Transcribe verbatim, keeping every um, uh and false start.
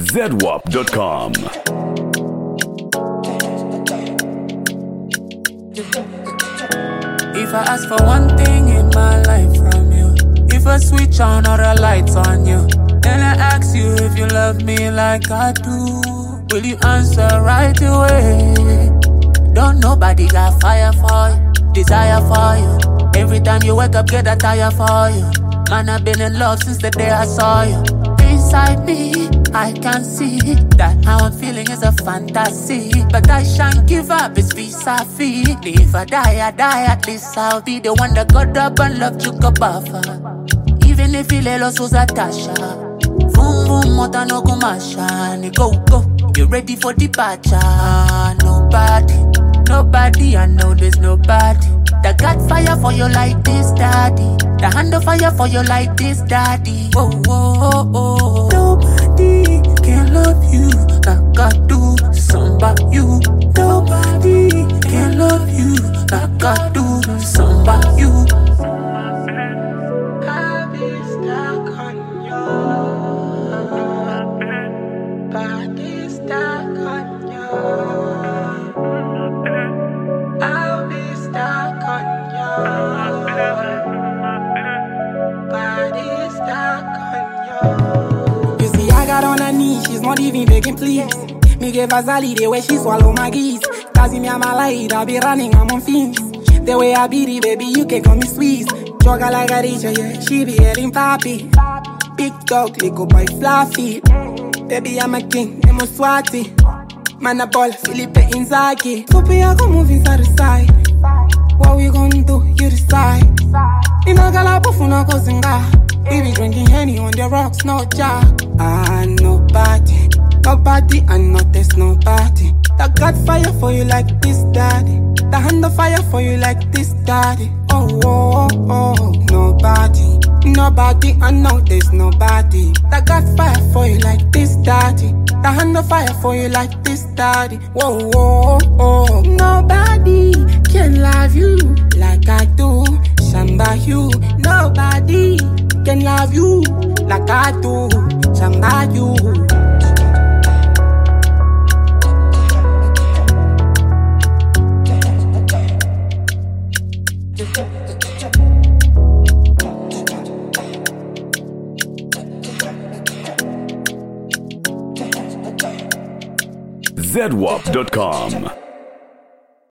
zedwap dot com. If I ask for one thing in my life from you, if I switch on all the lights on you, then I ask you if you love me like I do, will you answer right away? Don't nobody got fire for you, desire for you. Every time you wake up, get a tire for you. Man, I've been in love since the day I saw you. Inside me, I can see that how I'm feeling is a fantasy. But I shan't give up, it's vis-a-vis. If I die, I die, at least I'll be the one that got up and loved you go buffer. Even if you lay low, so Zatasha. Boom, boom, mota no kumasha. Ni go, go, you ready for departure. Nobody, nobody, I know there's nobody that got fire for you like this, daddy. The hand of fire for you like this, daddy. Whoa, whoa, oh, oh. Nobody can love you like I do. Somebody you. Nobody can love you like I do. Somebody you. I'll be stuck on you. Body stuck on you. I'll be stuck on you. Body stuck on you. You see, I got on her knees, she's not even begging, please. Me give her Zali the way she swallow my geese. Cause me I'm a light, I be running, I'm on fins. The way I be the baby, you can call me squeeze. Jogger like a teacher, yeah, she be heading papi. Big dog, little boy fluffy. Baby, I'm a king, I'm a swati. Man a ball, Felipe Inzaghi. So we are gonna move inside the side. What we gonna do, you decide. In a galapo, no go zinga. We be drinking Henny on the rocks, no jar. Ah, nobody, nobody, I know there's nobody that got fire for you like this, daddy. The hand of fire for you like this, daddy. Oh, oh, oh, oh, nobody, nobody, I know there's nobody that got fire for you like this, daddy. The hand of fire for you like this, daddy. Whoa, whoa, oh, nobody can love you like I do. Shamba you, nobody can love you like I do. Shamba you. zedwap dot com.